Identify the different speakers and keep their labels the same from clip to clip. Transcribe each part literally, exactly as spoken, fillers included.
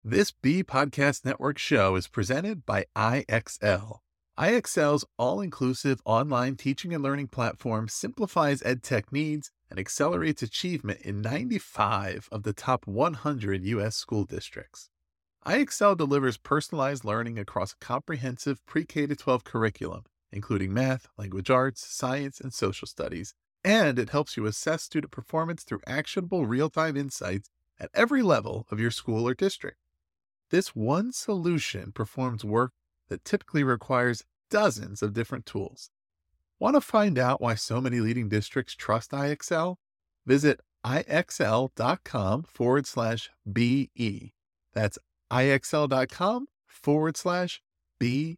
Speaker 1: This B Podcast Network show is presented by I X L. I X L's all-inclusive online teaching and learning platform simplifies edtech needs and accelerates achievement in ninety-five of the top one hundred U S school districts. I X L delivers personalized learning across a comprehensive pre-K to twelve curriculum, including math, language arts, science, and social studies, and it helps you assess student performance through actionable real-time insights at every level of your school or district. This one solution performs work that typically requires dozens of different tools. Want to find out why so many leading districts trust I X L? Visit ixl.com forward slash BE. That's ixl.com forward slash BE.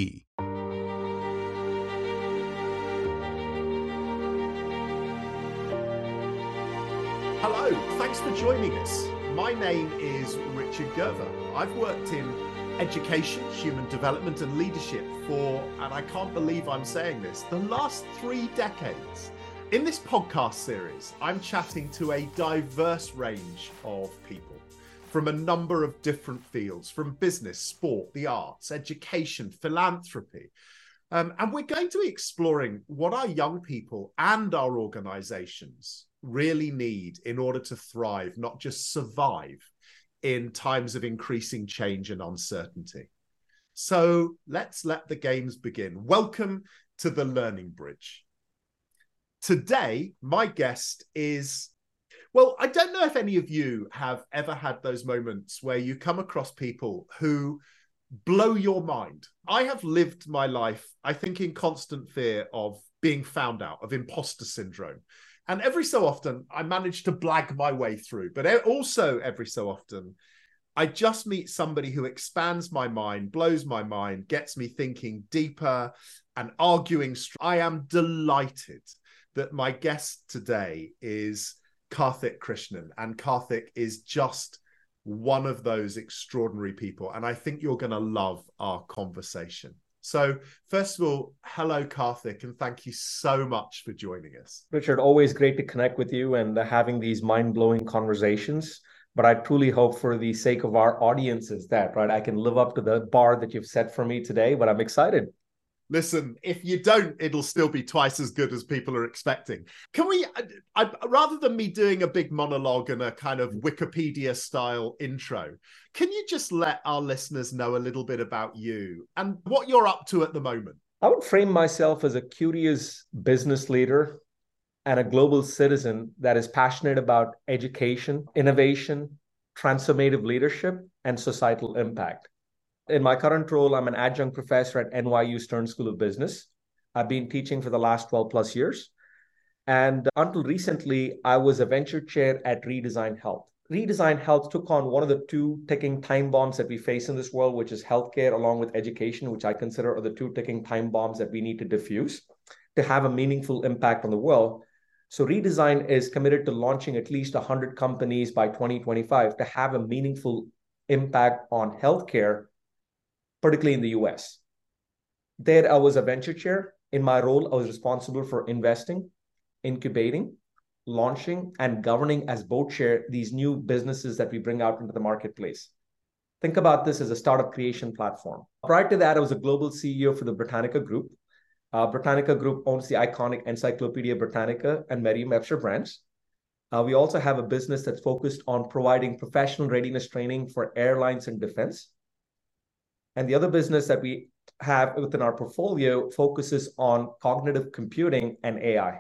Speaker 2: Hello, thanks for joining us. My name is Richard Gerver. I've worked in education, human development, and leadership for, and I can't believe I'm saying this, the last three decades. In this podcast series, I'm chatting to a diverse range of people from a number of different fields, from business, sport, the arts, education, philanthropy. Um, and we're going to be exploring what our young people and our organizations really need in order to thrive, not just survive in times of increasing change and uncertainty. So let's let the games begin. Welcome to the Learning Bridge. Today, my guest is, well, I don't know if any of you have ever had those moments where you come across people who blow your mind. I have lived my life, I think, in constant fear of being found out, of imposter syndrome. And every so often, I manage to blag my way through. But also every so often, I just meet somebody who expands my mind, blows my mind, gets me thinking deeper and arguing. I am delighted that my guest today is Karthik Krishnan. And Karthik is just one of those extraordinary people. And I think you're going to love our conversation. So first of all, hello, Karthik, and thank you so much for joining us.
Speaker 3: Richard, always great to connect with you and having these mind-blowing conversations. But I truly hope for the sake of our audiences that, right, I can live up to the bar that you've set for me today, but I'm excited.
Speaker 2: Listen, if you don't, it'll still be twice as good as people are expecting. Can we, I, I, rather than me doing a big monologue and a kind of Wikipedia-style intro, can you just let our listeners know a little bit about you and what you're up to at the moment?
Speaker 3: I would frame myself as a curious business leader and a global citizen that is passionate about education, innovation, transformative leadership, and societal impact. In my current role, I'm an adjunct professor at N Y U Stern School of Business. I've been teaching for the last twelve plus years. And until recently, I was a venture chair at Redesign Health. Redesign Health took on one of the two ticking time bombs that we face in this world, which is healthcare along with education, which I consider are the two ticking time bombs that we need to diffuse to have a meaningful impact on the world. So Redesign is committed to launching at least one hundred companies by twenty twenty-five to have a meaningful impact on healthcare, particularly in the U S. There, I was a venture chair. In my role, I was responsible for investing, incubating, launching, and governing as board chair these new businesses that we bring out into the marketplace. Think about this as a startup creation platform. Prior to that, I was a global C E O for the Britannica Group. Uh, Britannica Group owns the iconic Encyclopedia Britannica and Merriam-Webster brands. Uh, we also have a business that's focused on providing professional readiness training for airlines and defense. And the other business that we have within our portfolio focuses on cognitive computing and A I.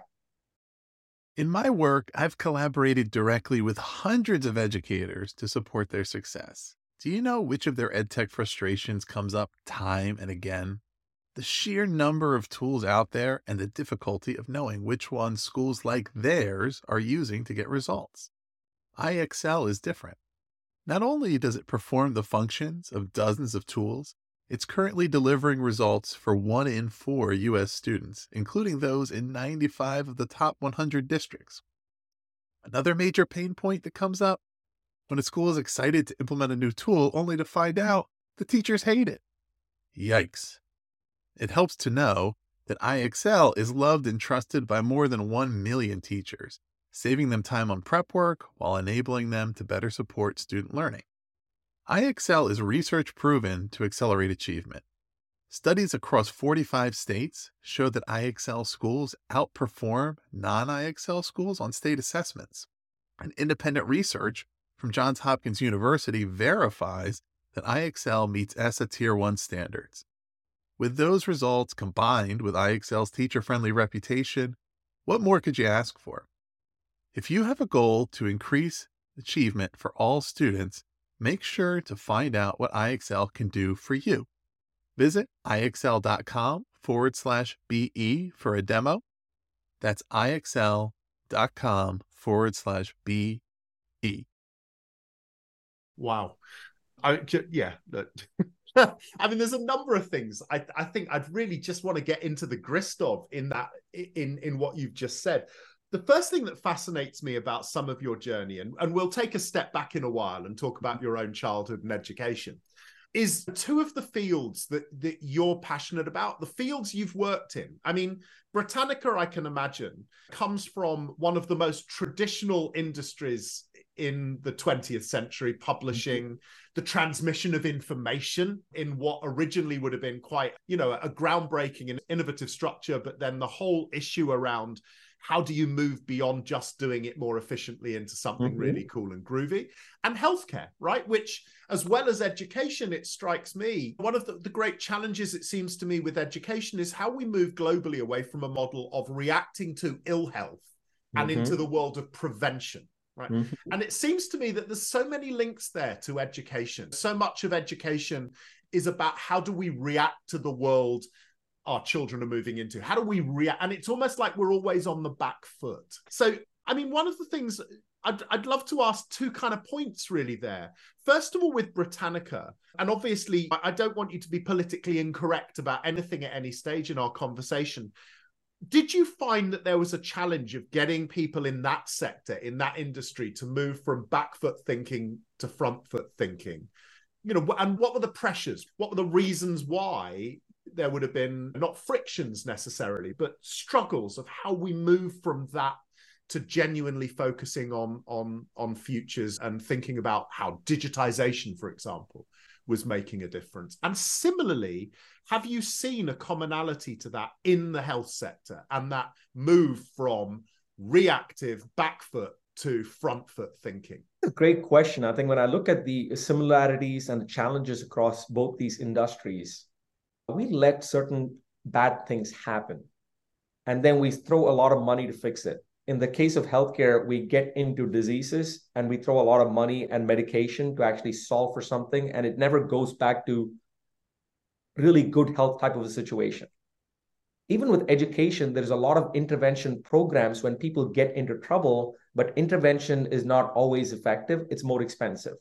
Speaker 1: In my work, I've collaborated directly with hundreds of educators to support their success. Do you know which of their edtech frustrations comes up time and again? The sheer number of tools out there and the difficulty of knowing which ones schools like theirs are using to get results. I X L is different. Not only does it perform the functions of dozens of tools, it's currently delivering results for one in four U S students, including those in ninety-five of the top one hundred districts. Another major pain point that comes up: when a school is excited to implement a new tool only to find out the teachers hate it. Yikes. It helps to know that I X L is loved and trusted by more than one million teachers, saving them time on prep work while enabling them to better support student learning. iExcel is research proven to accelerate achievement. Studies across forty-five states show that iExcel schools outperform non-iExcel schools on state assessments. And independent research from Johns Hopkins University verifies that iExcel meets E S S A Tier one standards. With those results combined with iExcel's teacher-friendly reputation, what more could you ask for? If you have a goal to increase achievement for all students, make sure to find out what iExcel can do for you. Visit iexcel.com forward slash BE for a demo. That's iexcel.com forward slash BE.
Speaker 2: Wow. I, yeah. I mean, there's a number of things I, I think I'd really just want to get into the grist of in that, in, in what you've just said. The first thing that fascinates me about some of your journey, and, and we'll take a step back in a while and talk about your own childhood and education, is two of the fields that, that you're passionate about, the fields you've worked in. I mean, Britannica, I can imagine, comes from one of the most traditional industries in the twentieth century, publishing, mm-hmm. the transmission of information in what originally would have been quite, you know, a groundbreaking and innovative structure, but then the whole issue around how do you move beyond just doing it more efficiently into something mm-hmm. really cool and groovy? And healthcare, right? Which, as well as education, it strikes me, one of the, the great challenges, it seems to me, with education is how we move globally away from a model of reacting to ill health mm-hmm. and into the world of prevention. Right. Mm-hmm. And it seems to me that there's so many links there to education. So much of education is about how do we react to the world our children are moving into? How do we react? And it's almost like we're always on the back foot. So, I mean, one of the things I'd, I'd love to ask two kind of points really there. First of all, with Britannica, and obviously I don't want you to be politically incorrect about anything at any stage in our conversation. Did you find that there was a challenge of getting people in that sector, in that industry, to move from back foot thinking to front foot thinking? You know, and what were the pressures? What were the reasons why there would have been not frictions necessarily, but struggles of how we move from that to genuinely focusing on, on, on futures and thinking about how digitization, for example, was making a difference? And similarly, have you seen a commonality to that in the health sector and that move from reactive back foot to front foot thinking?
Speaker 3: A great question. I think when I look at the similarities and the challenges across both these industries, we let certain bad things happen, and then we throw a lot of money to fix it. In the case of healthcare, we get into diseases and we throw a lot of money and medication to actually solve for something, and it never goes back to really good health type of a situation. Even with education, there's a lot of intervention programs when people get into trouble, but intervention is not always effective. It's more expensive.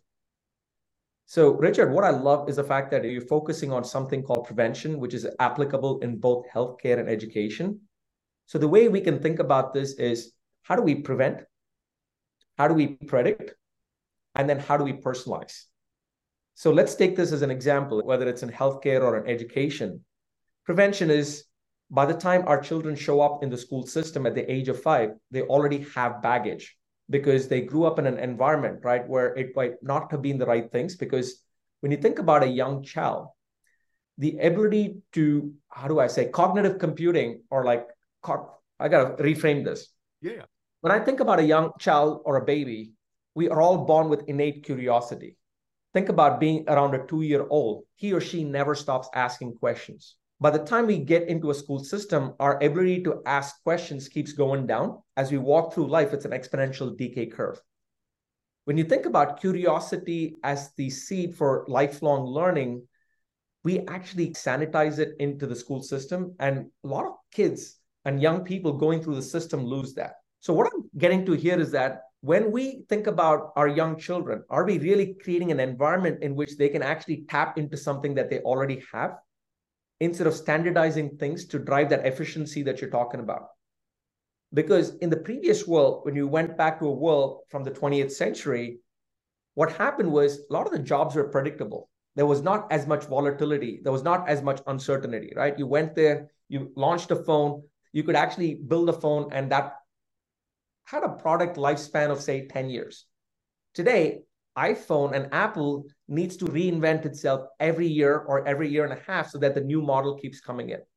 Speaker 3: So, Richard, what I love is the fact that you're focusing on something called prevention, which is applicable in both healthcare and education. So the way we can think about this is, how do we prevent? How do we predict? And then how do we personalize? So let's take this as an example, whether it's in healthcare or in education. Prevention is, by the time our children show up in the school system at the age of five, they already have baggage because they grew up in an environment, right, where it might not have been the right things. Because when you think about a young child, the ability to, how do I say, cognitive computing, or like, I got to reframe this.
Speaker 2: Yeah.
Speaker 3: When I think about a young child or a baby, we are all born with innate curiosity. Think about being around a two-year-old. He or she never stops asking questions. By the time we get into a school system, our ability to ask questions keeps going down. As we walk through life, it's an exponential decay curve. When you think about curiosity as the seed for lifelong learning, we actually sanitize it into the school system, and a lot of kids and young people going through the system lose that. So what I'm getting to here is that when we think about our young children, are we really creating an environment in which they can actually tap into something that they already have, instead of standardizing things to drive that efficiency that you're talking about? Because in the previous world, when you went back to a world from the twentieth century, what happened was a lot of the jobs were predictable. There was not as much volatility. There was not as much uncertainty, right? You went there, you launched a phone, you could actually build a phone, and that had a product lifespan of, say, ten years. Today, iPhone and Apple needs to reinvent itself every year or every year and a half so that the new model keeps coming in.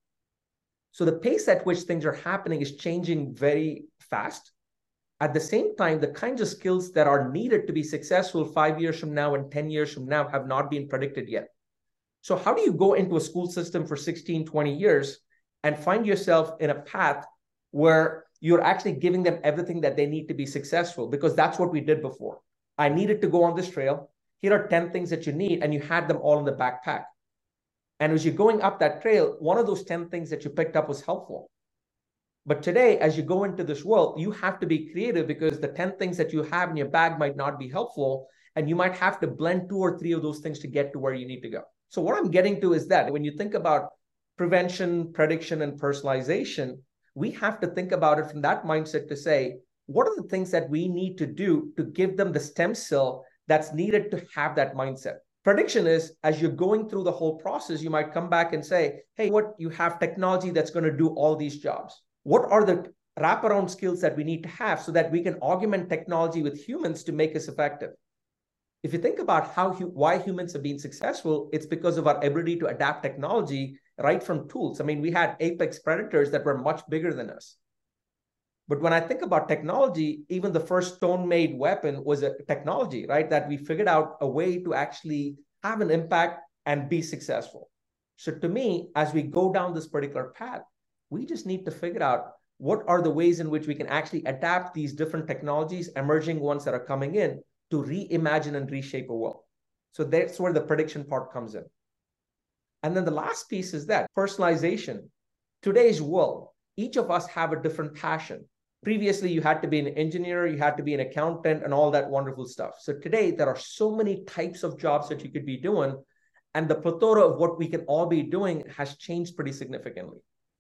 Speaker 3: So the pace at which things are happening is changing very fast. At the same time, the kinds of skills that are needed to be successful five years from now and ten years from now have not been predicted yet. So how do you go into a school system for sixteen, twenty years and find yourself in a path where you're actually giving them everything that they need to be successful? Because that's what we did before. I needed to go on this trail. Here are ten things that you need, and you had them all in the backpack. And as you're going up that trail, one of those ten things that you picked up was helpful. But today, as you go into this world, you have to be creative because the ten things that you have in your bag might not be helpful, and you might have to blend two or three of those things to get to where you need to go. So what I'm getting to is that when you think about prevention, prediction, and personalization, we have to think about it from that mindset to say, what are the things that we need to do to give them the stem cell that's needed to have that mindset? Prediction is, as you're going through the whole process, you might come back and say, hey, what you have technology that's going to do all these jobs. What are the wraparound skills that we need to have so that we can augment technology with humans to make us effective? If you think about how why humans have been successful, it's because of our ability to adapt technology right from tools. I mean, we had apex predators that were much bigger than us. But when I think about technology, even the first stone-made weapon was a technology, right? That we figured out a way to actually have an impact and be successful. So to me, as we go down this particular path, we just need to figure out what are the ways in which we can actually adapt these different technologies, emerging ones that are coming in, to reimagine and reshape a world. So that's where the prediction part comes in. And then the last piece is that personalization. Today's world, each of us have a different passion. Previously, you had to be an engineer, you had to be an accountant, and all that wonderful stuff. So today, there are so many types of jobs that you could be doing, and the plethora of what we can all be doing has changed pretty significantly.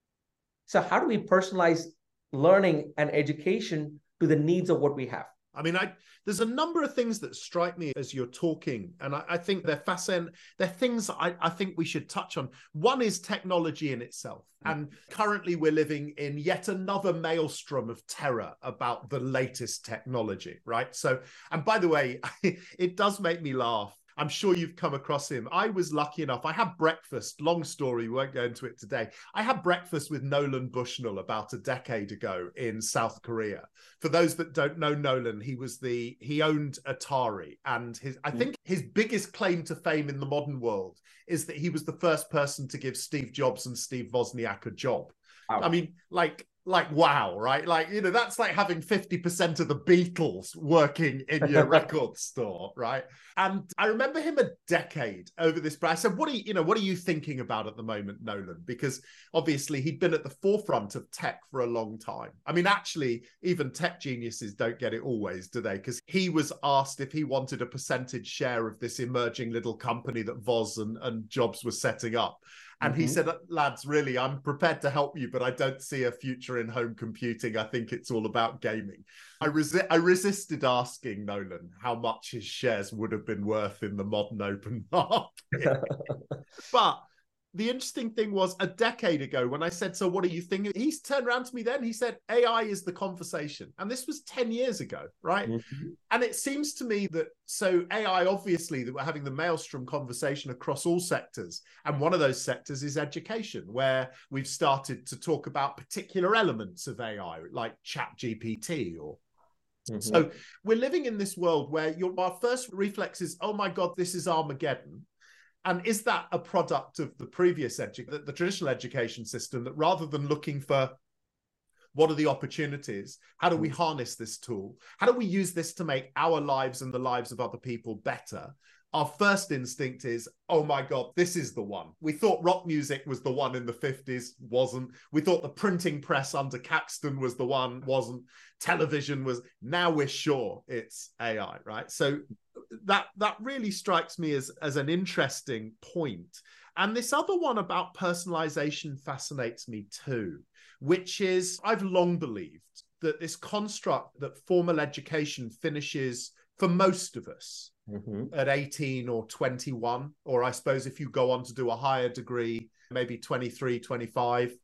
Speaker 3: So how do we personalize learning and education to the needs of what we have?
Speaker 2: I mean, I, there's a number of things that strike me as you're talking, and I, I think they're fascinating. They're things I, I think we should touch on. One is technology in itself. And currently we're living in yet another maelstrom of terror about the latest technology, right? So, and by the way, it does make me laugh. I'm sure you've come across him. I was lucky enough. I had breakfast, long story, we won't go into it today. I had breakfast with Nolan Bushnell about a decade ago in South Korea. For those that don't know Nolan, he was the, he owned Atari. And his, I think his biggest claim to fame in the modern world is that he was the first person to give Steve Jobs and Steve Wozniak a job. Wow. I mean, like, like, wow, right? Like, you know, that's like having fifty percent of the Beatles working in your record store, right? And I remember him a decade over this, but I said, what are you, you know, what are you thinking about at the moment, Nolan? Because obviously he'd been at the forefront of tech for a long time. I mean, actually, even tech geniuses don't get it always, do they? Because he was asked if he wanted a percentage share of this emerging little company that Woz and, and Jobs were setting up. And mm-hmm. he said, lads, really, I'm prepared to help you, but I don't see a future in home computing. I think it's all about gaming. I, resi- I resisted asking Nolan how much his shares would have been worth in the modern open market. But the interesting thing was a decade ago when I said, so what are you thinking? He's turned around to me then. He said, A I is the conversation. And this was ten years ago, right? Mm-hmm. And it seems to me that, so A I, obviously, that we're having the maelstrom conversation across all sectors. And one of those sectors is education, where we've started to talk about particular elements of A I, like ChatGPT or Mm-hmm. So we're living in this world where your, our first reflex is, oh my God, this is Armageddon. And is that a product of the previous edu- the, the traditional education system, that rather than looking for what are the opportunities, how do we harness this tool? How do we use this to make our lives and the lives of other people better? Our first instinct is, oh my God, this is the one. We thought rock music was the one in the fifties, wasn't. We thought the printing press under Caxton was the one, wasn't. Television was. Now we're sure it's A I, right? So that that really strikes me as, as an interesting point. And this other one about personalization fascinates me too, which is, I've long believed that this construct that formal education finishes for most of us mm-hmm. at eighteen or twenty-one, or I suppose if you go on to do a higher degree, maybe twenty-three, twenty-five.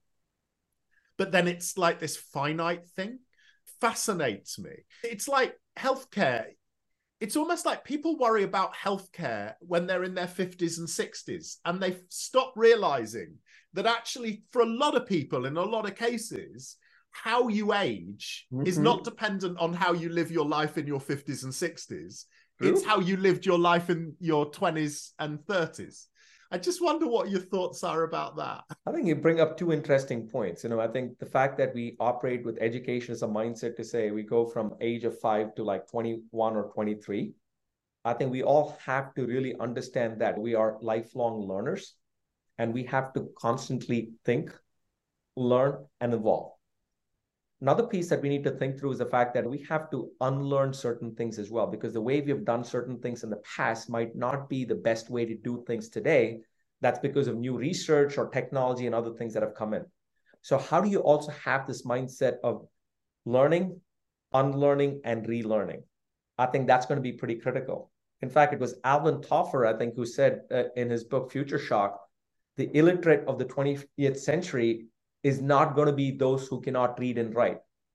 Speaker 2: But then it's like this finite thing. Fascinates me. It's like healthcare. it's almost like people worry about healthcare when they're in their fifties and sixties, and they stop realizing that actually for a lot of people, in a lot of cases, how you age mm-hmm. is not dependent on how you live your life in your fifties and sixties. True. It's how you lived your life in your twenties and thirties. I just wonder what your thoughts are about that.
Speaker 3: I think you bring up two interesting points. You know, I think the fact that we operate with education as a mindset to say we go from age of five to like twenty-one or twenty-three. I think we all have to really understand that we are lifelong learners and we have to constantly think, learn, and evolve. Another piece that we need to think through is the fact that we have to unlearn certain things as well, because the way we have done certain things in the past might not be the best way to do things today. That's because of new research or technology and other things that have come in. So how do you also have this mindset of learning, unlearning, and relearning? I think that's going to be pretty critical. In fact, it was Alvin Toffler, I think, who said uh, in his book, Future Shock, the illiterate of the twentieth century is not going to be those who cannot read and write.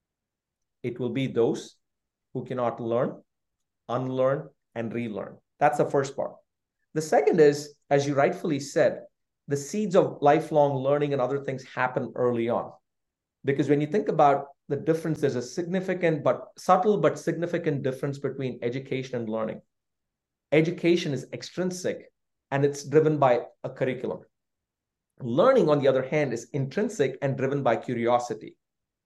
Speaker 3: It will be those who cannot learn, unlearn, and relearn. That's the first part. The second is, as you rightfully said, the seeds of lifelong learning and other things happen early on. Because when you think about the difference, there's a significant but subtle but significant difference between education and learning. Education is extrinsic and it's driven by a curriculum. Learning, on the other hand, is intrinsic and driven by curiosity.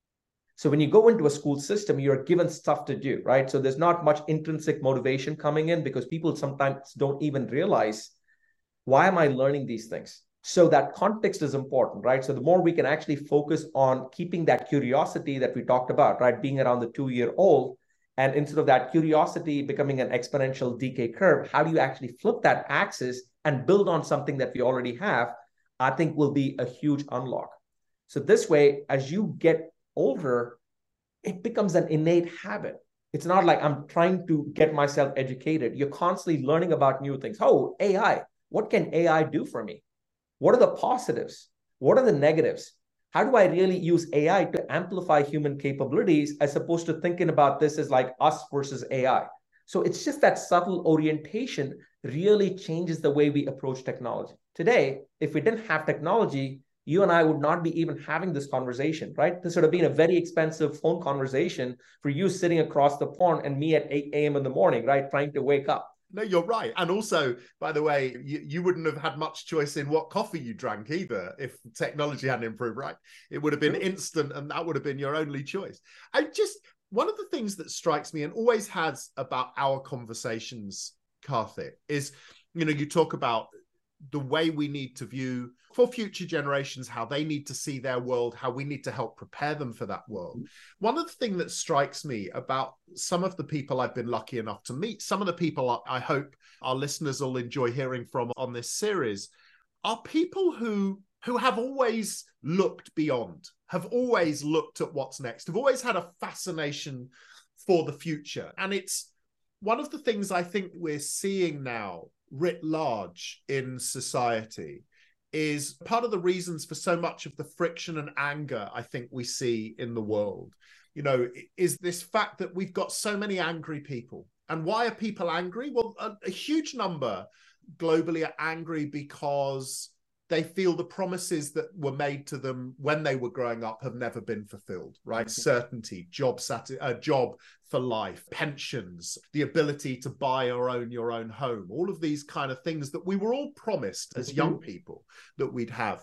Speaker 3: So when you go into a school system, you're given stuff to do, right? So there's not much intrinsic motivation coming in because people sometimes don't even realize, why am I learning these things? So that context is important, right? So the more we can actually focus on keeping that curiosity that we talked about, right? Being around the two-year-old, and instead of that curiosity becoming an exponential decay curve, how do you actually flip that axis and build on something that we already have? I think will be a huge unlock. So this way, as you get older, it becomes an innate habit. It's not like I'm trying to get myself educated. You're constantly learning about new things. Oh, A I, what can A I do for me? What are the positives? What are the negatives? How do I really use A I to amplify human capabilities as opposed to thinking about this as like us versus A I? So it's just that subtle orientation really changes the way we approach technology. Today, if we didn't have technology, you and I would not be even having this conversation, right? This would have been a very expensive phone conversation for you sitting across the pond and me at eight a.m. in the morning, right? Trying to wake up.
Speaker 2: No, you're right. And also, by the way, you, you wouldn't have had much choice in what coffee you drank either if technology hadn't improved, right? It would have been sure. instant and that would have been your only choice. I just, one of the things that strikes me and always has about our conversations, Karthik, is, you know, you talk about the way we need to view for future generations, how they need to see their world, how we need to help prepare them for that world. One of the things that strikes me about some of the people I've been lucky enough to meet, some of the people I hope our listeners will enjoy hearing from on this series, are people who, who have always looked beyond, have always looked at what's next, have always had a fascination for the future. And it's one of the things I think we're seeing now writ large in society is part of the reasons for so much of the friction and anger I think we see in the world, you know, is this fact that we've got so many angry people. And why are people angry? Well, a, a huge number globally are angry because they feel the promises that were made to them when they were growing up have never been fulfilled, right? Mm-hmm. Certainty, job, sati- uh, job for life, pensions, the ability to buy or own your own home, all of these kind of things that we were all promised as mm-hmm. young people that we'd have.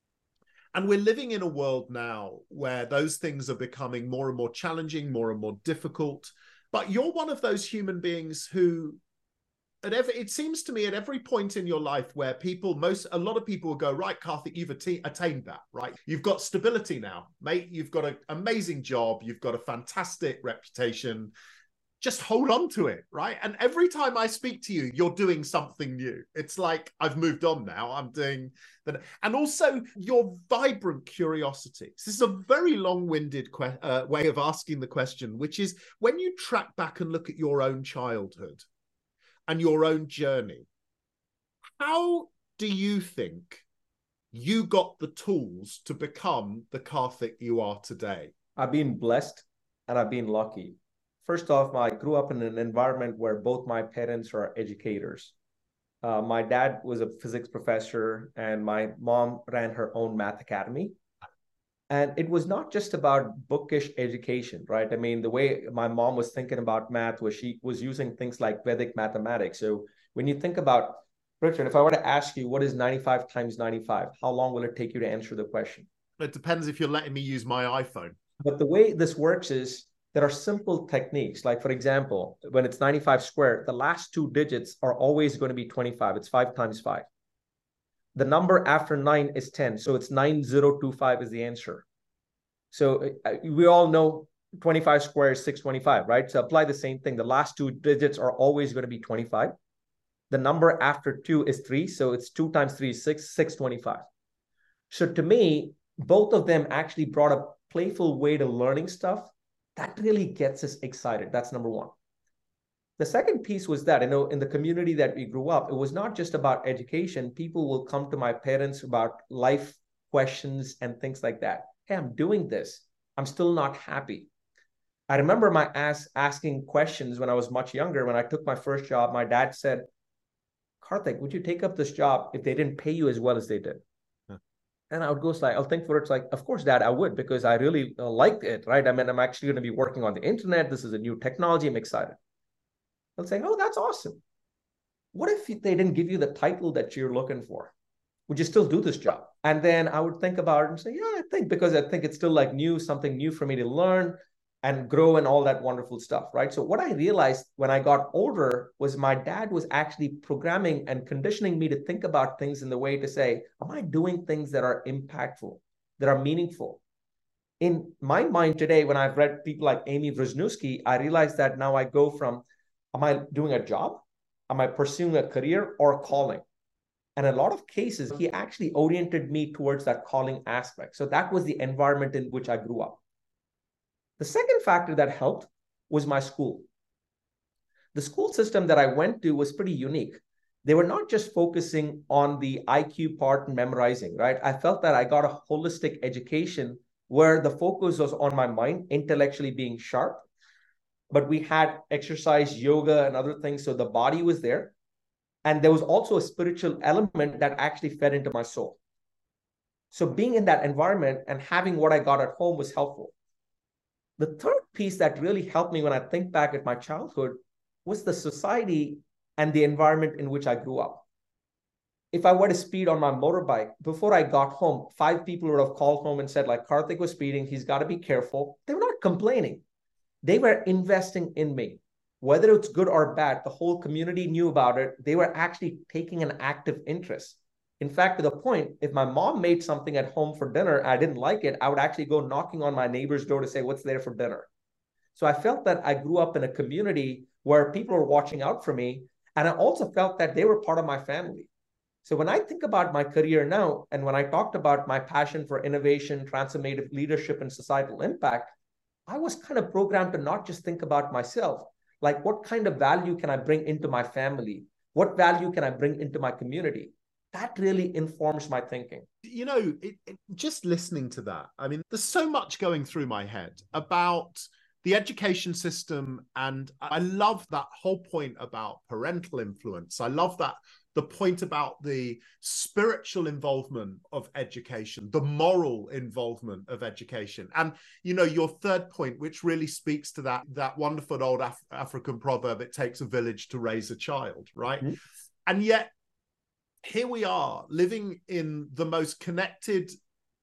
Speaker 2: And we're living in a world now where those things are becoming more and more challenging, more and more difficult. But you're one of those human beings who, at every, it seems to me at every point in your life where people, most, a lot of people will go, right, Karthik, you've att- attained that, right? You've got stability now, mate. You've got an amazing job. You've got a fantastic reputation. Just hold on to it, right? And every time I speak to you, you're doing something new. It's like, I've moved on now. I'm doing that. And also your vibrant curiosity. This is a very long-winded que- uh, way of asking the question, which is when you track back and look at your own childhood, and your own journey, how do you think you got the tools to become the Karthik you are today?
Speaker 3: I've been blessed and I've been lucky. First off, I grew up in an environment where both my parents are educators. Uh, my dad was a physics professor, and my mom ran her own math academy. And it was not just about bookish education, right? I mean, the way my mom was thinking about math was she was using things like Vedic mathematics. So when you think about, Richard, if I were to ask you what is ninety-five times ninety-five, how long will it take you to answer the question?
Speaker 2: It depends if you're letting me use my iPhone.
Speaker 3: But the way this works is there are simple techniques. Like, for example, when it's ninety-five squared, the last two digits are always going to be twenty-five. It's five times five. The number after nine is ten. So it's nine thousand twenty-five is the answer. So uh, we all know twenty-five squared is six hundred twenty-five, right? So apply the same thing. The last two digits are always going to be twenty-five. The number after two is three. So it's two times three is six, six hundred twenty-five. So to me, both of them actually brought a playful way to learning stuff that really gets us excited. That's number one. The second piece was that, you know, in the community that we grew up, it was not just about education. People will come to my parents about life questions and things like that. Hey, I'm doing this. I'm still not happy. I remember my ass asking questions when I was much younger. When I took my first job, my dad said, Karthik, would you take up this job if they didn't pay you as well as they did? Huh. And I would go like, I'll think for it. It's like, of course, Dad, I would, because I really uh, liked it, right? I mean, I'm actually going to be working on the internet. This is a new technology. I'm excited. They'll say, oh, that's awesome. What if they didn't give you the title that you're looking for? Would you still do this job? And then I would think about it and say, yeah, I think, because I think it's still like new, something new for me to learn and grow and all that wonderful stuff, right? So what I realized when I got older was my dad was actually programming and conditioning me to think about things in the way to say, am I doing things that are impactful, that are meaningful? In my mind today, when I've read people like Amy Wrzesniewski, I realized that now I go from, am I doing a job? Am I pursuing a career or a calling? And in a lot of cases, he actually oriented me towards that calling aspect. So that was the environment in which I grew up. The second factor that helped was my school. The school system that I went to was pretty unique. They were not just focusing on the I Q part and memorizing, right? I felt that I got a holistic education where the focus was on my mind, intellectually being sharp, but we had exercise, yoga, and other things. So the body was there. And there was also a spiritual element that actually fed into my soul. So being in that environment and having what I got at home was helpful. The third piece that really helped me when I think back at my childhood was the society and the environment in which I grew up. If I were to speed on my motorbike, before I got home, five people would have called home and said, like, Karthik was speeding, he's got to be careful. They were not complaining. They were investing in me. Whether it's good or bad, the whole community knew about it. They were actually taking an active interest. In fact, to the point, if my mom made something at home for dinner, I didn't like it, I would actually go knocking on my neighbor's door to say, what's there for dinner? So I felt that I grew up in a community where people were watching out for me. And I also felt that they were part of my family. So when I think about my career now, and when I talked about my passion for innovation, transformative leadership, and societal impact, I was kind of programmed to not just think about myself, like what kind of value can I bring into my family? What value can I bring into my community? That really informs my thinking.
Speaker 2: You know, it, it, just listening to that, I mean, there's so much going through my head about the education system. And I love that whole point about parental influence. I love that the point about the spiritual involvement of education, the moral involvement of education. And, you know, your third point, which really speaks to that, that wonderful old Af- African proverb, it takes a village to raise a child, right? Mm-hmm. And yet, here we are living in the most connected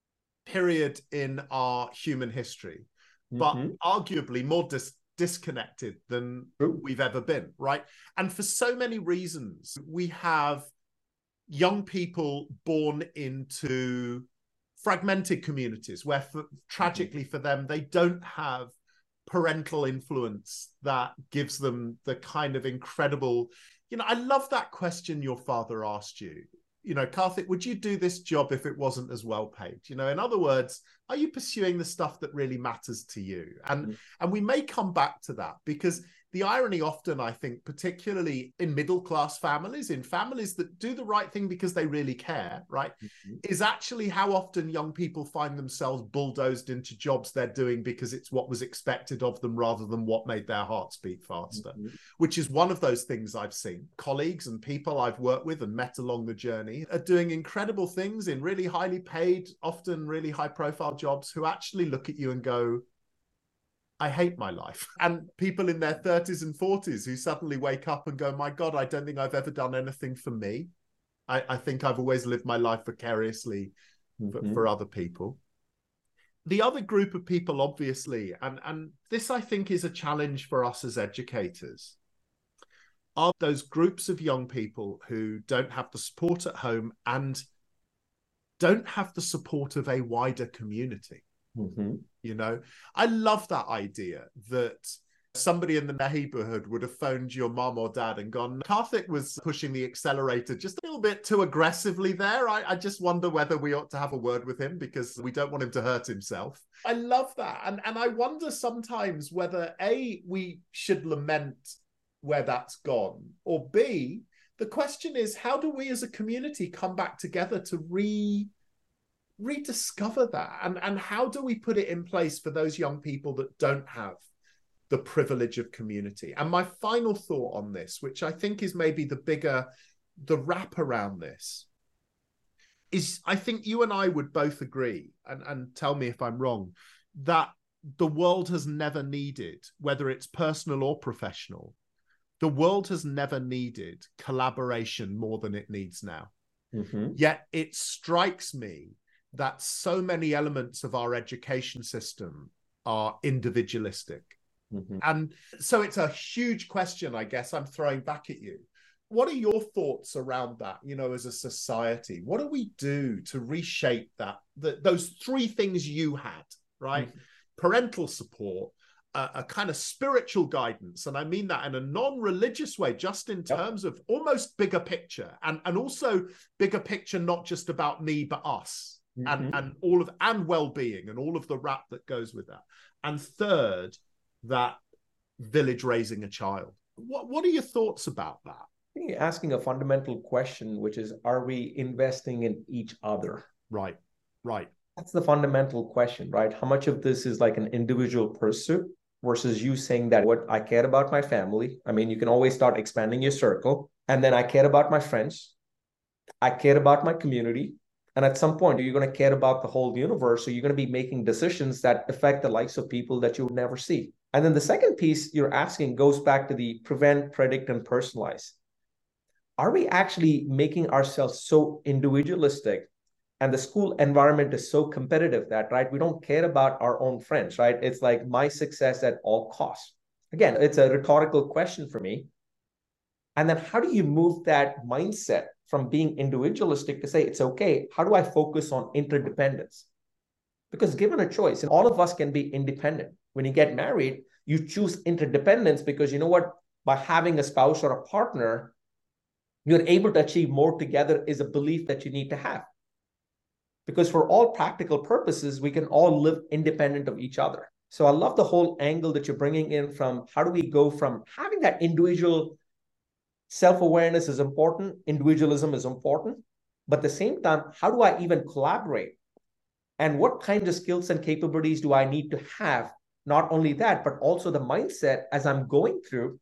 Speaker 2: period in our human history, but mm-hmm. arguably more dis- disconnected than True. We've ever been, right? And for so many reasons, we have young people born into fragmented communities where, for, tragically for them, they don't have parental influence that gives them the kind of incredible, you know, I love that question your father asked you. You know, Karthik, would you do this job if it wasn't as well paid? You know, in other words, Are you pursuing the stuff that really matters to you? And,
Speaker 3: Mm-hmm.
Speaker 2: and we may come back to that, because the irony often, I think, particularly in middle-class families, in families that do the right thing because they really care, right,
Speaker 3: Mm-hmm.
Speaker 2: is actually how often young people find themselves bulldozed into jobs they're doing because it's what was expected of them rather than what made their hearts beat faster,
Speaker 3: Mm-hmm.
Speaker 2: which is one of those things I've seen. Colleagues and people I've worked with and met along the journey are doing incredible things in really highly paid, often really high-profile jobs, who actually look at you and go, I hate my life. And people in their thirties and forties who suddenly wake up and go, my God, I don't think I've ever done anything for me. I, I think I've always lived my life vicariously for,
Speaker 3: Mm-hmm.
Speaker 2: for other people. The other group of people, obviously, and, and this I think is a challenge for us as educators, are those groups of young people who don't have the support at home and don't have the support of a wider community.
Speaker 3: Mm-hmm.
Speaker 2: You know, I love that idea that somebody in the neighborhood would have phoned your mom or dad and gone, Karthik was pushing the accelerator just a little bit too aggressively there. I, I just wonder whether we ought to have a word with him because we don't want him to hurt himself. I love that. And, and I wonder sometimes whether A, we should lament where that's gone, or B, the question is, how do we as a community come back together to re rediscover that? And, and how do we put it in place for those young people that don't have the privilege of community? And my final thought on this, which I think is maybe the bigger, the wrap around this, is I think you and I would both agree, and, and tell me if I'm wrong, that the world has never needed, whether it's personal or professional, the world has never needed collaboration more than it needs now.
Speaker 3: Mm-hmm.
Speaker 2: Yet it strikes me that so many elements of our education system are individualistic.
Speaker 3: Mm-hmm.
Speaker 2: And so it's a huge question, I guess, I'm throwing back at you. What are your thoughts around that, you know, as a society? What do we do to reshape that, the, those three things you had, right? Mm-hmm. Parental support, a, a kind of spiritual guidance, and I mean that in a non-religious way, just in terms yep. of almost bigger picture, and, and also bigger picture, not just about me, but us. Mm-hmm. and, and all of, and well-being and all of the wrap that goes with that. And third, that village raising a child. What, what are your thoughts about that?
Speaker 3: I think you're asking a fundamental question, which is, are we investing in each other?
Speaker 2: Right, right.
Speaker 3: That's the fundamental question, right? How much of this is like an individual pursuit versus you saying that what I care about my family. I mean, you can always start expanding your circle. And then I care about my friends. I care about my community. And at some point, you're going to care about the whole universe. So you're going to be making decisions that affect the likes of people that you would never see. And then the second piece you're asking goes back to the prevent, predict, and personalize. Are we actually making ourselves so individualistic? And the school environment is so competitive that, right, we don't care about our own friends, right? It's like my success at all costs. Again, it's a rhetorical question for me. And then how do you move that mindset from being individualistic to say, it's okay, how do I focus on interdependence? Because given a choice, and all of us can be independent. When you get married, you choose interdependence because you know what? By having a spouse or a partner, you're able to achieve more together is a belief that you need to have. Because for all practical purposes, we can all live independent of each other. So I love the whole angle that you're bringing in from how do we go from having that individual self-awareness is important, individualism is important, but at the same time, how do I even collaborate? And what kinds of skills and capabilities do I need to have? Not only that, but also the mindset as I'm going through,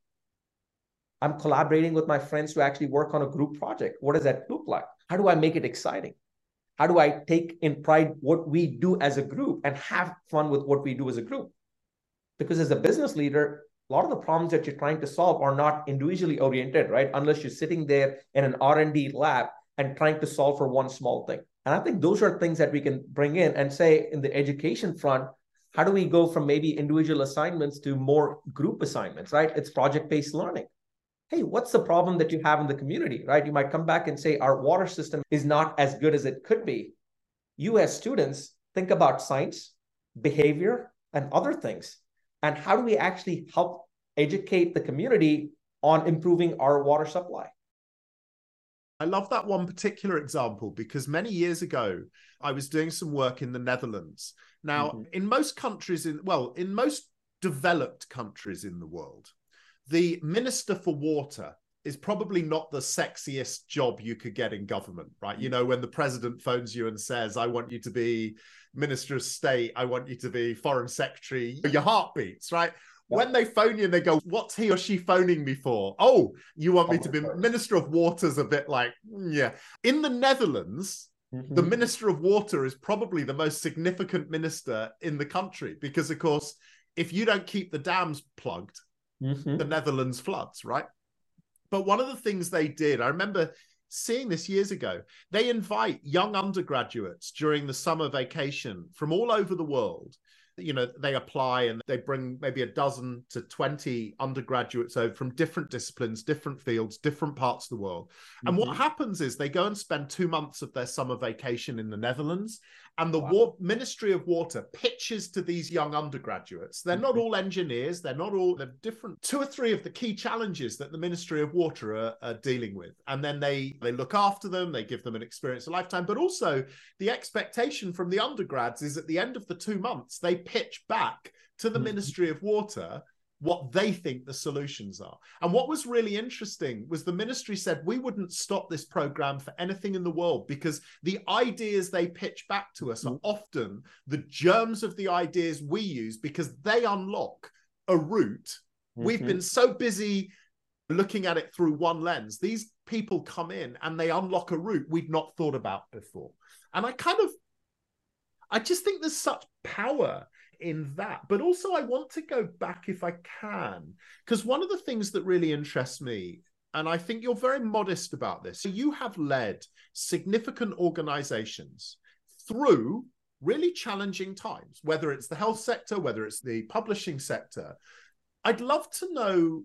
Speaker 3: I'm collaborating with my friends to actually work on a group project. What does that look like? How do I make it exciting? How do I take in pride what we do as a group and have fun with what we do as a group? Because as a business leader, a lot of the problems that you're trying to solve are not individually oriented, right? Unless you're sitting there in an R and D lab and trying to solve for one small thing. And I think those are things that we can bring in and say in the education front, how do we go from maybe individual assignments to more group assignments, right? It's project-based learning. Hey, what's the problem that you have in the community, right? You might come back and say, our water system is not as good as it could be. You as students, think about science, behavior, and other things. And how do we actually help educate the community on improving our water supply?
Speaker 2: I love that one particular example because many years ago, I was doing some work in the Netherlands. Now, mm-hmm. in most countries, in well, in most developed countries in the world, the Minister for Water is probably not the sexiest job you could get in government, right? You know, when the president phones you and says, I want you to be Minister of State, I want you to be Foreign Secretary, your heart beats, right? Yeah. When they phone you and they go, what's he or she phoning me for? Oh, you want me to be Minister of Water's a bit like, yeah. In the Netherlands, mm-hmm. the Minister of Water is probably the most significant minister in the country because, of course, if you don't keep the dams plugged, mm-hmm. the Netherlands floods, right? But one of the things they did, I remember seeing this years ago, they invite young undergraduates during the summer vacation from all over the world. You know, they apply and they bring maybe a dozen to twenty undergraduates over from different disciplines, different fields, different parts of the world. Mm-hmm. And what happens is they go and spend two months of their summer vacation in the Netherlands. And the wow. War- Ministry of Water pitches to these young undergraduates. They're mm-hmm. not all engineers. They're not all, they're different. Two or three of the key challenges that the Ministry of Water are, are dealing with. And then they, they look after them. They give them an experience of a lifetime. But also the expectation from the undergrads is at the end of the two months, they pitch back to the mm-hmm. Ministry of Water what they think the solutions are. And what was really interesting was the ministry said, we wouldn't stop this program for anything in the world because the ideas they pitch back to us are often the germs of the ideas we use because they unlock a route. Mm-hmm. We've been so busy looking at it through one lens. These people come in and they unlock a route we'd not thought about before. And I kind of, I just think there's such power in that. But also I want to go back if I can, because one of the things that really interests me, and I think you're very modest about this, so you have led significant organizations through really challenging times, whether it's the health sector, whether it's the publishing sector. I'd love to know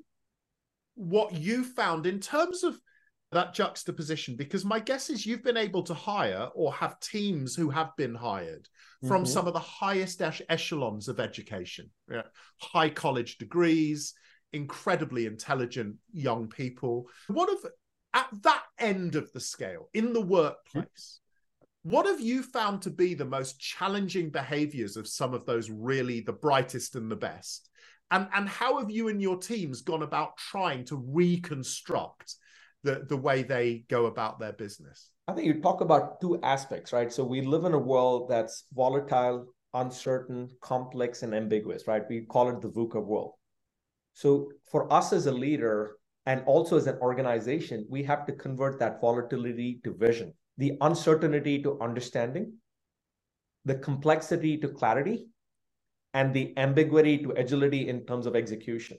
Speaker 2: what you found in terms of that juxtaposition, because my guess is you've been able to hire or have teams who have been hired from mm-hmm. some of the highest echelons of education, yeah. high college degrees, incredibly intelligent young people. What have, at that end of the scale, in the workplace, mm-hmm. what have you found to be the most challenging behaviors of some of those really the brightest and the best? And, and how have you and your teams gone about trying to reconstruct the, the way they go about their business?
Speaker 3: I think you talk about two aspects, right? So we live in a world that's volatile, uncertain, complex, and ambiguous, right? We call it the VUCA world. So for us as a leader and also as an organization, we have to convert that volatility to vision, the uncertainty to understanding, the complexity to clarity, and the ambiguity to agility in terms of execution.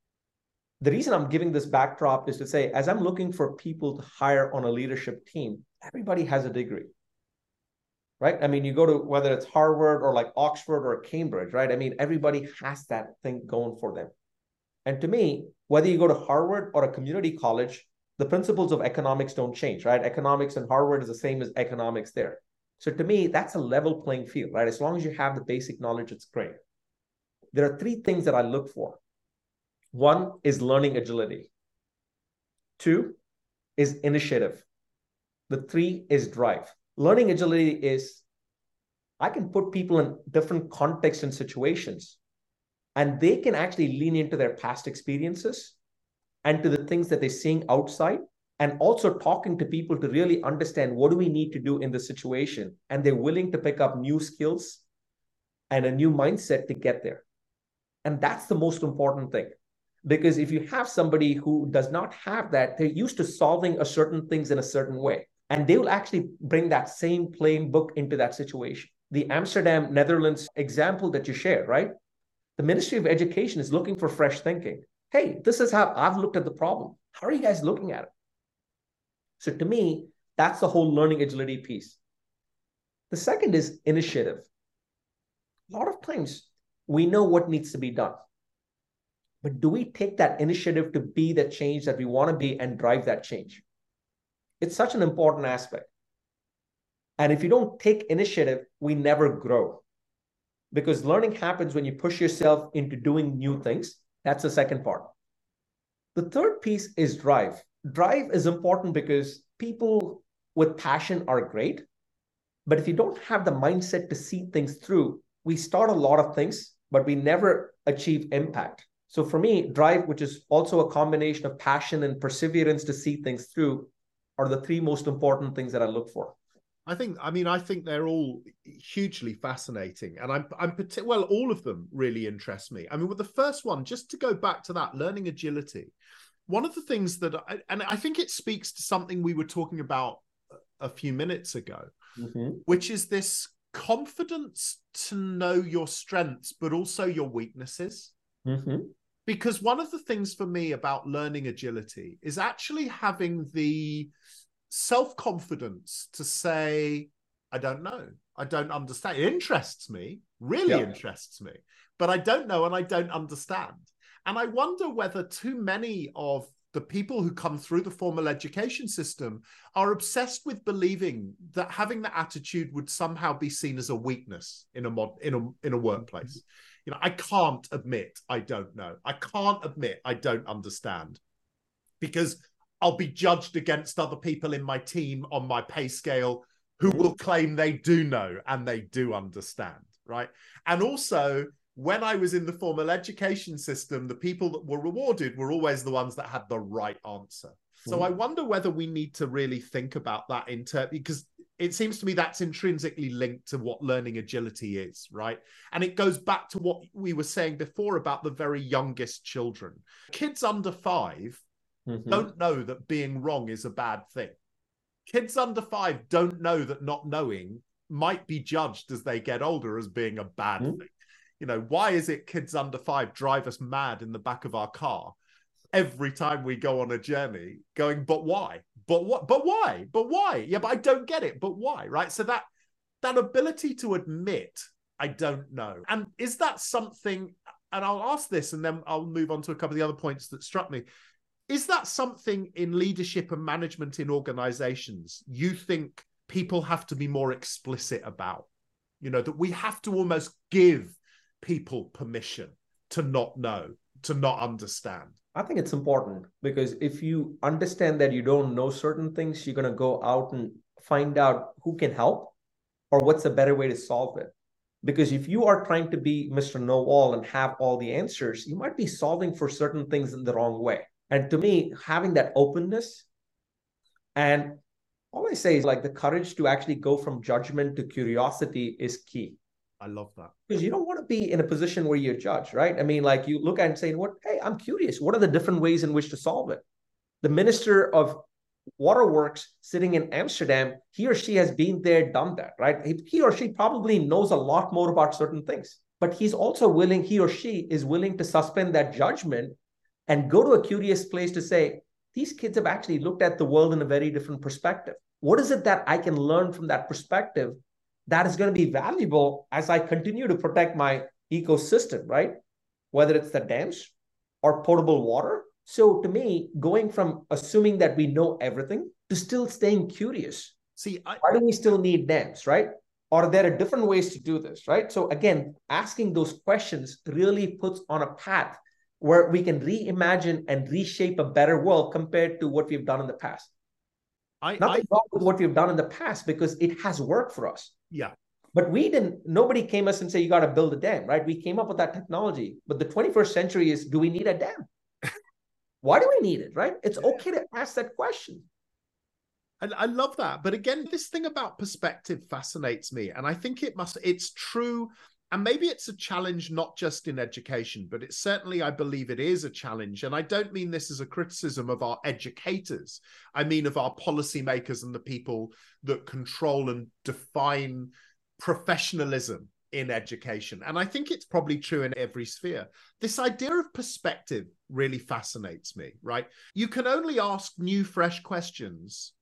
Speaker 3: The reason I'm giving this backdrop is to say, as I'm looking for people to hire on a leadership team, everybody has a degree, right? I mean, you go to whether it's Harvard or like Oxford or Cambridge, right? I mean, everybody has that thing going for them. And to me, whether you go to Harvard or a community college, the principles of economics don't change, right? Economics in Harvard is the same as economics there. So to me, that's a level playing field, right? As long as you have the basic knowledge, it's great. There are three things that I look for. One is learning agility. Two is initiative. The three is drive. Learning agility is, I can put people in different contexts and situations, and they can actually lean into their past experiences and to the things that they're seeing outside, and also talking to people to really understand what do we need to do in the situation. And they're willing to pick up new skills and a new mindset to get there. And that's the most important thing. Because if you have somebody who does not have that, they're used to solving a certain things in a certain way. And they will actually bring that same playing book into that situation. The Amsterdam, Netherlands example that you shared, right? The Ministry of Education is looking for fresh thinking. Hey, this is how I've looked at the problem. How are you guys looking at it? So to me, that's the whole learning agility piece. The second is initiative. A lot of times we know what needs to be done. But do we take that initiative to be the change that we want to be and drive that change? It's such an important aspect. And if you don't take initiative, we never grow. Because learning happens when you push yourself into doing new things. That's the second part. The third piece is drive. drive is important because people with passion are great. But if you don't have the mindset to see things through, we start a lot of things, but we never achieve impact. So for me, drive, which is also a combination of passion and perseverance to see things through, are the three most important things that I look for.
Speaker 2: I think, I mean, I think they're all hugely fascinating. And I'm, I'm, well, all of them really interest me. I mean, with the first one, just to go back to that, learning agility, one of the things that, I, and I think it speaks to something we were talking about a few minutes ago, mm-hmm. which is this confidence to know your strengths, but also your weaknesses. Mm-hmm. Because one of the things for me about learning agility is actually having the self-confidence to say, I don't know, I don't understand. It interests me, really yeah. interests me, but I don't know and I don't understand. And I wonder whether too many of the people who come through the formal education system are obsessed with believing that having that attitude would somehow be seen as a weakness in a mod, in a in a workplace. Mm-hmm. You know, I can't admit I don't know. I can't admit I don't understand, because I'll be judged against other people in my team on my pay scale who mm-hmm. will claim they do know and they do understand, right? And also, when I was in the formal education system, the people that were rewarded were always the ones that had the right answer. So mm. I wonder whether we need to really think about that in terms, because it seems to me that's intrinsically linked to what learning agility is, right? And it goes back to what we were saying before about the very youngest children. Kids under five mm-hmm. don't know that being wrong is a bad thing. Kids under five don't know that not knowing might be judged as they get older as being a bad mm. thing. You know, why is it kids under five drive us mad in the back of our car every time we go on a journey going, but why? But what? But why? But why? Yeah, but I don't get it. But why? Right? So that that ability to admit, I don't know. And is that something, and I'll ask this and then I'll move on to a couple of the other points that struck me. Is that something in leadership and management in organizations you think people have to be more explicit about? You know, that we have to almost give people permission to not know, to not understand?
Speaker 3: I think it's important, because if you understand that you don't know certain things, you're going to go out and find out who can help or what's a better way to solve it. Because if you are trying to be Mister Know-all and have all the answers, you might be solving for certain things in the wrong way. And to me, having that openness, and all I say is like the courage to actually go from judgment to curiosity is key.
Speaker 2: I love that.
Speaker 3: Because you don't want to be in a position where you're judged, right? I mean, like you look at and say, "What? Hey, I'm curious. What are the different ways in which to solve it?" The minister of waterworks sitting in Amsterdam, he or she has been there, done that, right? He, he or she probably knows a lot more about certain things, but he's also willing, he or she is willing to suspend that judgment and go to a curious place to say, these kids have actually looked at the world in a very different perspective. What is it that I can learn from that perspective that is going to be valuable as I continue to protect my ecosystem, right? Whether it's the dams or potable water. So to me, going from assuming that we know everything to still staying curious.
Speaker 2: See, I,
Speaker 3: why do we still need dams, right? Or there are different ways to do this, right? So again, asking those questions really puts on a path where we can reimagine and reshape a better world compared to what we've done in the past.
Speaker 2: I,
Speaker 3: Nothing
Speaker 2: I,
Speaker 3: wrong with what we've done in the past, because it has worked for us.
Speaker 2: Yeah.
Speaker 3: But we didn't, nobody came us and say, you got to build a dam, right? We came up with that technology. But the twenty-first century is, do we need a dam? Why do we need it, right? It's yeah. okay to ask that question.
Speaker 2: And I love that. But again, this thing about perspective fascinates me. And I think it must, it's true. And maybe it's a challenge, not just in education, but it's certainly, I believe it is a challenge. And I don't mean this as a criticism of our educators. I mean of our policymakers and the people that control and define professionalism in education. And I think it's probably true in every sphere. This idea of perspective really fascinates me, right? You can only ask new, fresh questions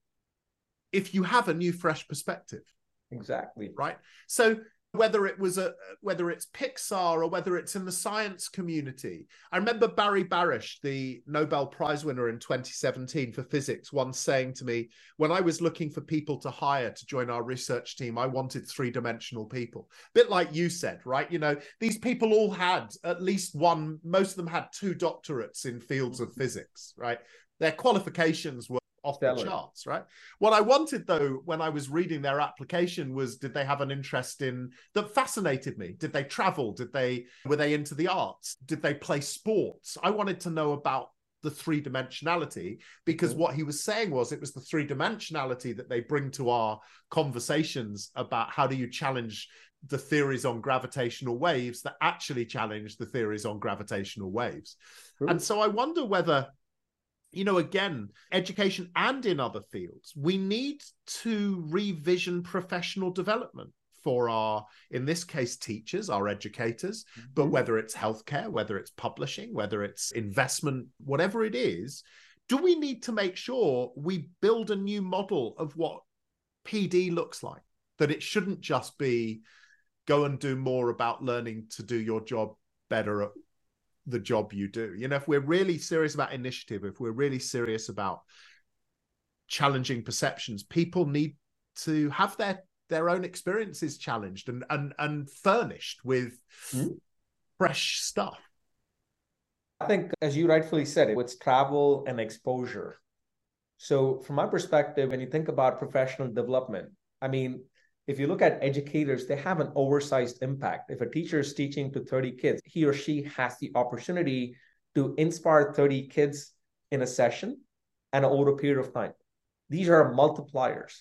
Speaker 2: if you have a new, fresh perspective.
Speaker 3: Exactly.
Speaker 2: Right? So whether it was a whether it's Pixar or whether it's in the science community. I remember Barry Barish, the Nobel Prize winner in twenty seventeen for physics, once saying to me, when I was looking for people to hire to join our research team, I wanted three-dimensional people. A bit like you said, right? You know, these people all had at least one, most of them had two doctorates in fields of physics, right? Their qualifications were off Stellar. the charts, right? What I wanted, though, when I was reading their application was, did they have an interest in, that fascinated me? Did they travel? Did they, were they into the arts? Did they play sports? I wanted to know about the three-dimensionality, because what he was saying was it was the three-dimensionality that they bring to our conversations about how do you challenge the theories on gravitational waves that actually challenge the theories on gravitational waves. True. And so I wonder whether, you know, again, education and in other fields, we need to revision professional development for our, in this case, teachers, our educators, mm-hmm. but whether it's healthcare, whether it's publishing, whether it's investment, whatever it is, do we need to make sure we build a new model of what P D looks like? That it shouldn't just be go and do more about learning to do your job better at the job you do. You know, if we're really serious about initiative, if we're really serious about challenging perceptions, people need to have their their own experiences challenged and and and furnished with mm-hmm. fresh stuff.
Speaker 3: I think, as you rightfully said, it's travel and exposure. So from my perspective, when you think about professional development, I mean, if you look at educators, they have an oversized impact. If a teacher is teaching to thirty kids, he or she has the opportunity to inspire thirty kids in a session and over a period of time. These are multipliers.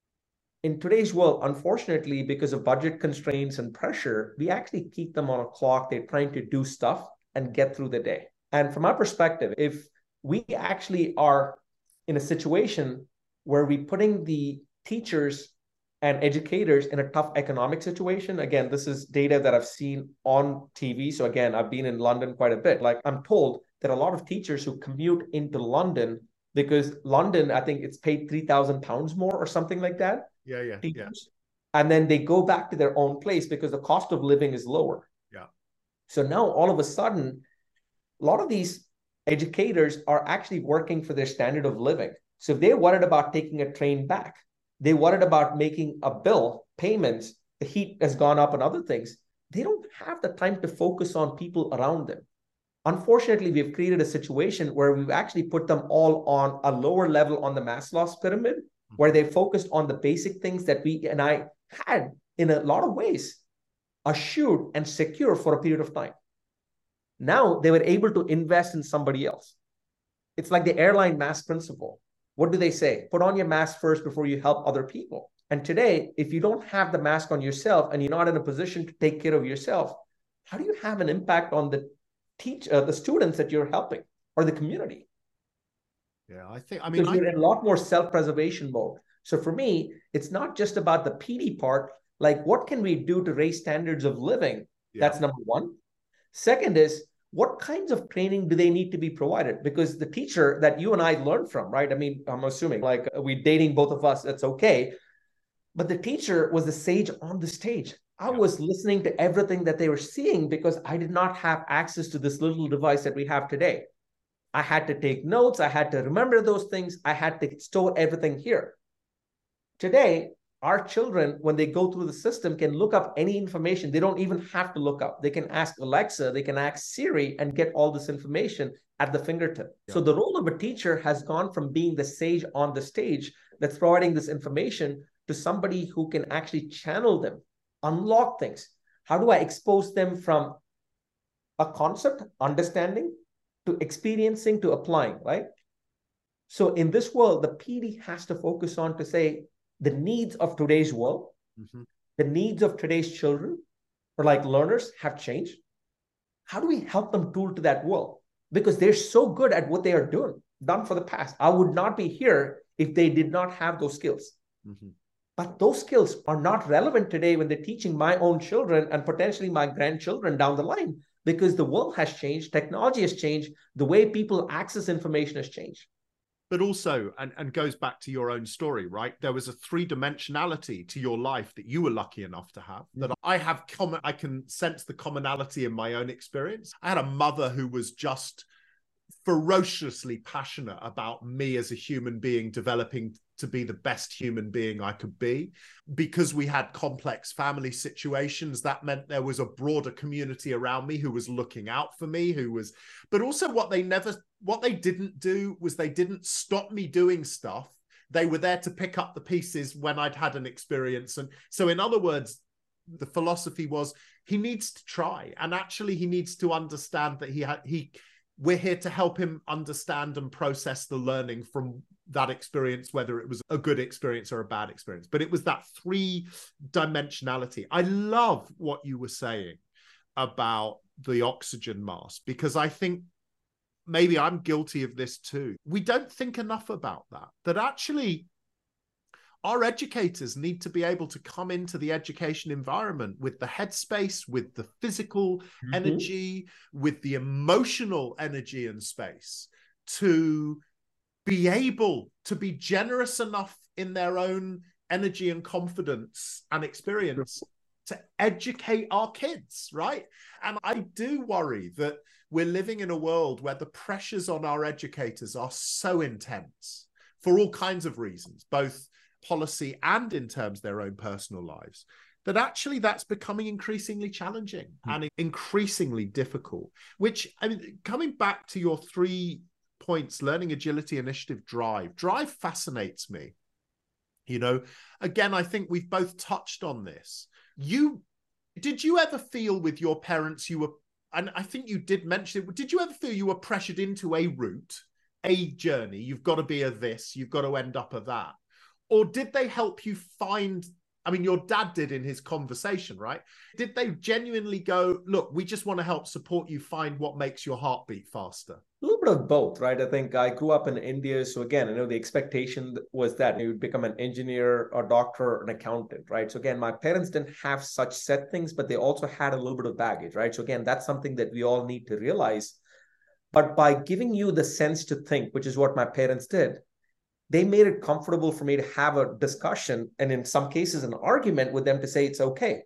Speaker 3: In today's world, unfortunately, because of budget constraints and pressure, we actually keep them on a clock. They're trying to do stuff and get through the day. And from my perspective, if we actually are in a situation where we're putting the teachers and educators in a tough economic situation, again, this is data that I've seen on T V. So again, I've been in London quite a bit. Like, I'm told that a lot of teachers who commute into London, because London, I think it's paid three thousand pounds more or something like that.
Speaker 2: Yeah, yeah,
Speaker 3: teachers.
Speaker 2: yeah.
Speaker 3: And then they go back to their own place because the cost of living is lower.
Speaker 2: Yeah.
Speaker 3: So now all of a sudden, a lot of these educators are actually working for their standard of living. So if they're worried about taking a train back, they're worried about making a bill, payments, the heat has gone up and other things, they don't have the time to focus on people around them. Unfortunately, we've created a situation where we've actually put them all on a lower level on the Maslow's pyramid, where they focused on the basic things that we and I had, in a lot of ways, assured and secure for a period of time. Now they were able to invest in somebody else. It's like the airline mask principle. What do they say? Put on your mask first before you help other people. And today, if you don't have the mask on yourself and you're not in a position to take care of yourself, how do you have an impact on the teach uh, the students that you're helping or the community?
Speaker 2: Yeah, I think, I mean,
Speaker 3: because you're in a lot more self-preservation mode. So for me, it's not just about the P D part. Like, what can we do to raise standards of living? Yeah. That's number one. Second is, what kinds of training do they need to be provided? Because the teacher that you and I learned from, right? I mean, I'm assuming like we're dating both of us, that's okay. But the teacher was the sage on the stage. I yeah. was listening to everything that they were seeing because I did not have access to this little device that we have today. I had to take notes. I had to remember those things. I had to store everything here. Today, our children, when they go through the system, can look up any information. They don't even have to look up. They can ask Alexa, they can ask Siri and get all this information at the fingertip. Yeah. So the role of a teacher has gone from being the sage on the stage that's providing this information to somebody who can actually channel them, unlock things. How do I expose them from a concept, understanding, to experiencing, to applying, right? So in this world, the P D has to focus on to say the needs of today's world, mm-hmm. the needs of today's children, or like learners have changed. How do we help them tool to that world? Because they're so good at what they are doing, done for the past. I would not be here if they did not have those skills. Mm-hmm. But those skills are not relevant today when they're teaching my own children and potentially my grandchildren down the line, because the world has changed, technology has changed, the way people access information has changed.
Speaker 2: But also, and, and goes back to your own story, right? There was a three-dimensionality to your life that you were lucky enough to have, that I have common, I can sense the commonality in my own experience. I had a mother who was just ferociously passionate about me as a human being developing to be the best human being I could be. Because we had complex family situations, that meant there was a broader community around me who was looking out for me, who was, but also what they never, what they didn't do was they didn't stop me doing stuff. They were there to pick up the pieces when I'd had an experience. And so in other words, the philosophy was he needs to try, and actually he needs to understand that he had, he, we're here to help him understand and process the learning from that experience, whether it was a good experience or a bad experience. But it was that three dimensionality. I love what you were saying about the oxygen mask, because I think maybe I'm guilty of this too. We don't think enough about that, that actually our educators need to be able to come into the education environment with the headspace, with the physical mm-hmm. energy, with the emotional energy and space to be able to be generous enough in their own energy and confidence and experience to educate our kids, right? And I do worry that we're living in a world where the pressures on our educators are so intense for all kinds of reasons, both policy and in terms of their own personal lives, that actually that's becoming increasingly challenging mm. and increasingly difficult, which, I mean, coming back to your three points, learning, agility, initiative, drive, drive fascinates me. You know, again, I think we've both touched on this. You, did you ever feel with your parents you were, and I think you did mention it, did you ever feel you were pressured into a route, a journey? You've got to be a this, you've got to end up a that. Or did they help you find, I mean, your dad did in his conversation, right? Did they genuinely go, look, we just want to help support you find what makes your heart beat faster?
Speaker 3: A little bit of both, right? I think I grew up in India. So again, I know the expectation was that you would become an engineer or doctor or an accountant, right? So again, my parents didn't have such set things, but they also had a little bit of baggage, right? So again, that's something that we all need to realize. But by giving you the sense to think, which is what my parents did, they made it comfortable for me to have a discussion and in some cases an argument with them to say it's okay.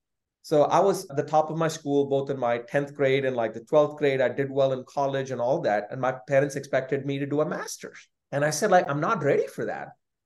Speaker 3: So I was at the top of my school, both in my tenth grade and like the twelfth grade. I did well in college and all that. And my parents expected me to do a master's. And I said, like, I'm not ready for that.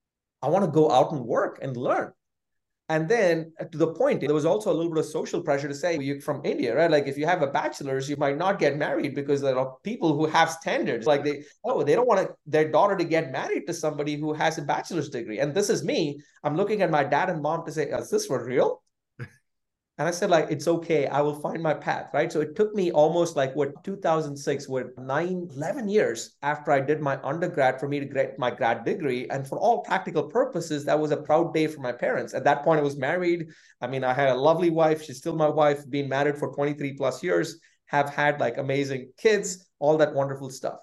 Speaker 3: I want to go out and work and learn. And then to the point, there was also a little bit of social pressure to say, you're from India, right? Like if you have a bachelor's, you might not get married because there are people who have standards. Like they, oh, they don't want to, their daughter to get married to somebody who has a bachelor's degree. And this is me. I'm looking at my dad and mom to say, is this for real? And I said, like, it's okay. I will find my path, right? So it took me almost like what, two thousand six, what, nine, eleven years after I did my undergrad for me to get my grad degree. And for all practical purposes, that was a proud day for my parents. At that point, I was married. I mean, I had a lovely wife. She's still my wife, been married for twenty-three plus years, have had like amazing kids, all that wonderful stuff.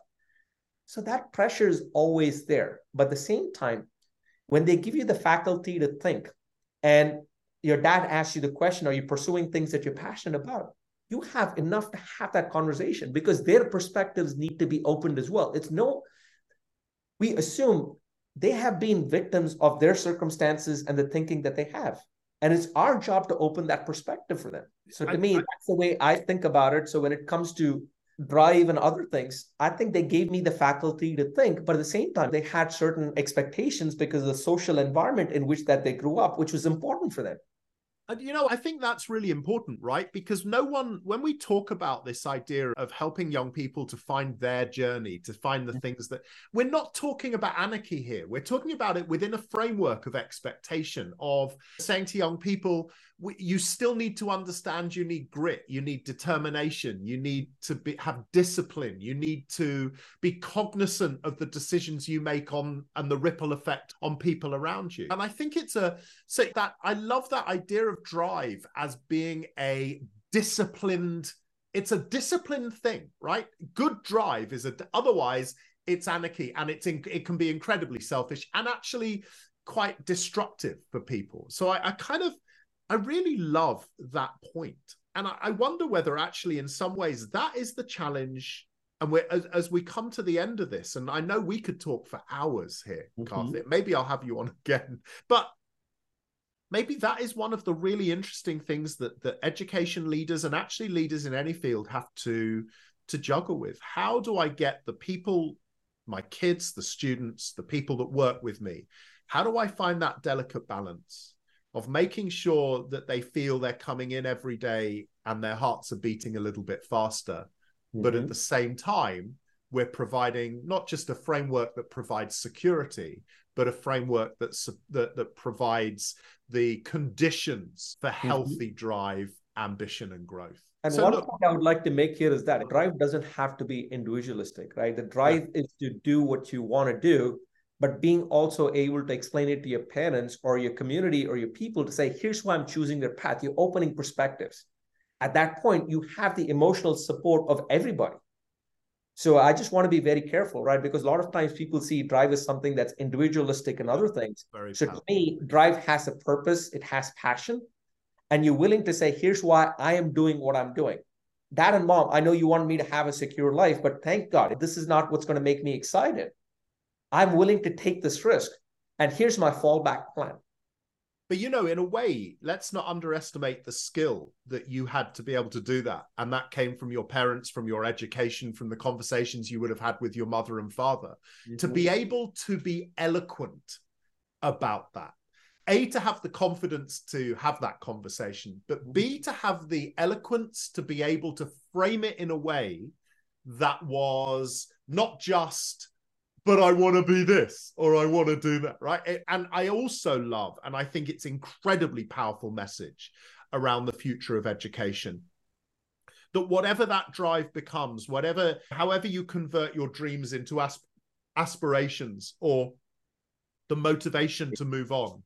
Speaker 3: So that pressure is always there. But at the same time, when they give you the faculty to think, and your dad asks you the question, are you pursuing things that you're passionate about? You have enough to have that conversation because their perspectives need to be opened as well. It's no, we assume they have been victims of their circumstances and the thinking that they have. And it's our job to open that perspective for them. So to I, me, I, that's the way I think about it. So when it comes to drive and other things, I think they gave me the faculty to think, but at the same time, they had certain expectations because of the social environment in which that they grew up, which was important for them.
Speaker 2: And, you know, I think that's really important, right? Because no one, when we talk about this idea of helping young people to find their journey, to find the things that, we're not talking about anarchy here. We're talking about it within a framework of expectation, of saying to young people, you still need to understand you need grit, you need determination, you need to be, have discipline, you need to be cognizant of the decisions you make on and the ripple effect on people around you. And I think it's a, so that I love that idea of drive as being a disciplined, it's a disciplined thing, right? Good drive is a, otherwise it's anarchy and it's in, it can be incredibly selfish and actually quite destructive for people. So I, I kind of, I really love that point. And I, I wonder whether actually in some ways that is the challenge. And we're, as, as we come to the end of this, and I know we could talk for hours here, mm-hmm. Karthik, maybe I'll have you on again, but maybe that is one of the really interesting things that, that education leaders and actually leaders in any field have to, to juggle with. How do I get the people, my kids, the students, the people that work with me? How do I find that delicate balance of making sure that they feel they're coming in every day and their hearts are beating a little bit faster, mm-hmm. but at the same time, we're providing not just a framework that provides security, but a framework that's, that, that provides the conditions for healthy mm-hmm. drive, ambition, and growth.
Speaker 3: And so one look, point I would like to make here is that drive doesn't have to be individualistic, right? The drive yeah. is to do what you want to do, but being also able to explain it to your parents or your community or your people to say, here's why I'm choosing their path. You're opening perspectives. At that point, you have the emotional support of everybody. So I just want to be very careful, right? Because a lot of times people see drive as something that's individualistic and other things. Very so powerful. To me, drive has a purpose. It has passion. And you're willing to say, here's why I am doing what I'm doing. Dad and mom, I know you want me to have a secure life, but thank God, this is not what's going to make me excited. I'm willing to take this risk. And here's my fallback plan.
Speaker 2: But, you know, in a way, let's not underestimate the skill that you had to be able to do that. And that came from your parents, from your education, from the conversations you would have had with your mother and father. Mm-hmm. To be able to be eloquent about that. A, to have the confidence to have that conversation, but B, to have the eloquence to be able to frame it in a way that was not just, but I want to be this, or I want to do that, right? And I also love, and I think it's incredibly powerful message around the future of education, that whatever that drive becomes, whatever, however you convert your dreams into asp- aspirations or the motivation to move on,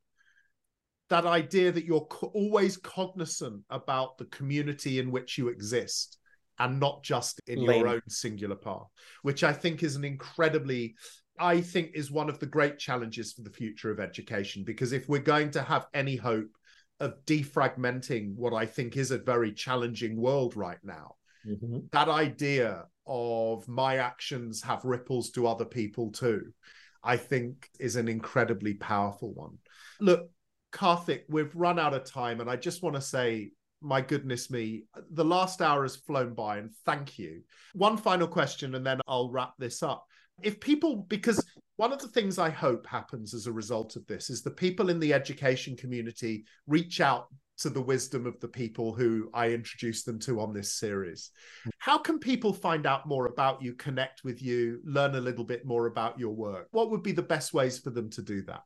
Speaker 2: that idea that you're co- always cognizant about the community in which you exist and not just in Lane. your own singular path, which I think is an incredibly, I think is one of the great challenges for the future of education. Because if we're going to have any hope of defragmenting what I think is a very challenging world right now, mm-hmm. that idea of my actions have ripples to other people too, I think is an incredibly powerful one. Look, Karthik, we've run out of time, and I just want to say, my goodness me, the last hour has flown by, and thank you. One final question, and then I'll wrap this up. If people, because one of the things I hope happens as a result of this is the people in the education community reach out to the wisdom of the people who I introduced them to on this series. How can people find out more about you, connect with you, learn a little bit more about your work? What would be the best ways for them to do that?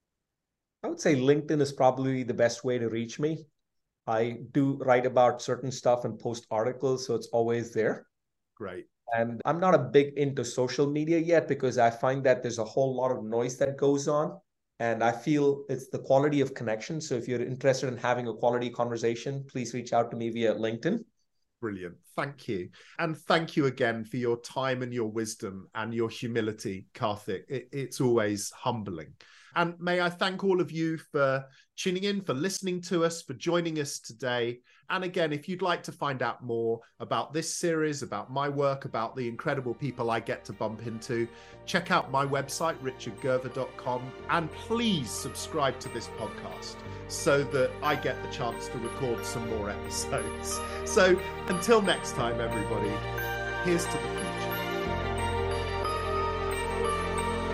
Speaker 3: I would say LinkedIn is probably the best way to reach me. I do write about certain stuff and post articles, so it's always there.
Speaker 2: Great.
Speaker 3: And I'm not a big into social media yet because I find that there's a whole lot of noise that goes on. And I feel it's the quality of connection. So if you're interested in having a quality conversation, please reach out to me via LinkedIn.
Speaker 2: Brilliant. Thank you. And thank you again for your time and your wisdom and your humility, Karthik. It, it's always humbling. And may I thank all of you for tuning in, for listening to us, for joining us today. And again, if you'd like to find out more about this series, about my work, about the incredible people I get to bump into, check out my website, richard gerver dot com, and please subscribe to this podcast so that I get the chance to record some more episodes. So until next time, everybody, here's to the future.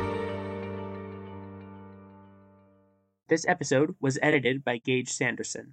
Speaker 4: This episode was edited by Gage Sanderson.